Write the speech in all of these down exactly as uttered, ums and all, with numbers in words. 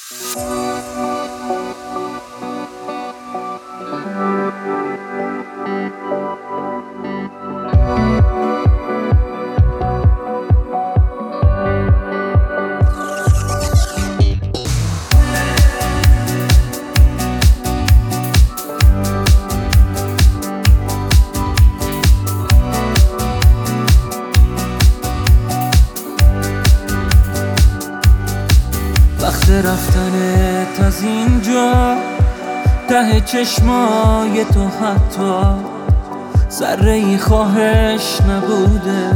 وقت رفتنت از اینجا، ته چشمای تو حتی ذره‌ای خواهش نبوده.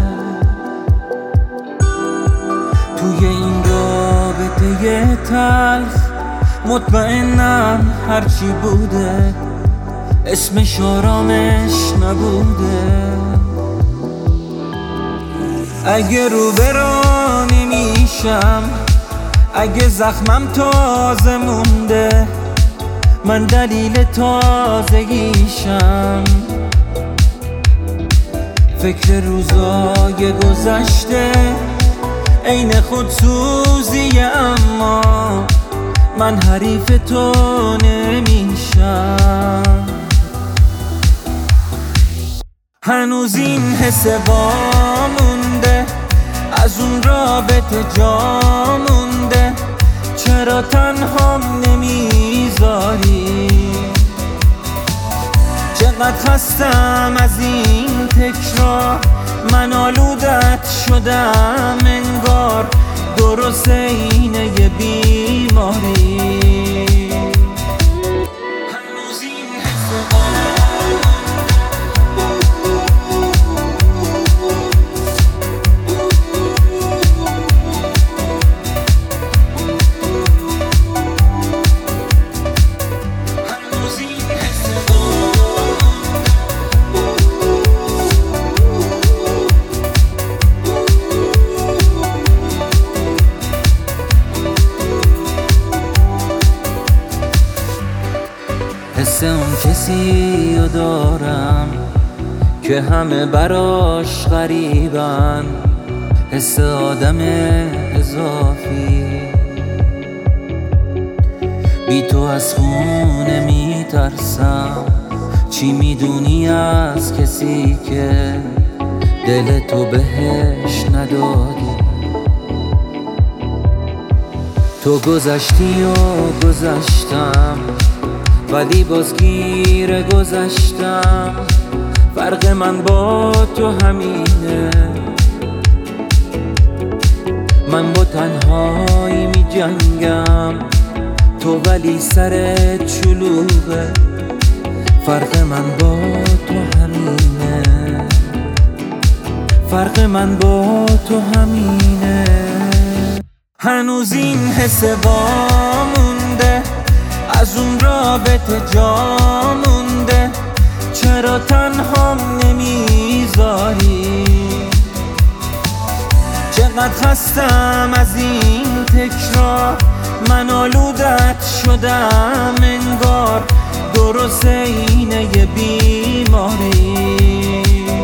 توی این رابطه تلخ مطمئنم هرچی بوده اسمش آرامش نبوده. اگه رو برا نمیشم، اگه زخمم تازه مونده، من دلیل تازگیشم. فکر روزای گذشته عین خودسوزی، اما من حریف تو نمیشم. هنوز این حس وامونده، از اون رابطه جا مونده. چرا تنهام نمیذاری؟ چقدر خستم از این تکرار، من آلودت شدم انگار، درست اینه یه بیماری. هنوز این حس حس اون کسی رو دارم که همه براش غریبن، حس آدم اضافی. بی تو از خونه میترسم، چی میدونی از کسی که دل تو بهش ندادی؟ تو گذشتی و گذشتم، ولی باز گیر گذشتم. فرق من با تو همینه، من با تنهایی می جنگم، تو ولی سرت شلوغه. فرق من با تو همینه، فرق من با تو همینه. هنوز این حس وامونده، از اون رابطه جا مونده. چرا تنهام نمیذاری؟ چقدر خستم از این تکرار، من آلودت شدم انگار، درست اینه یه بیماری.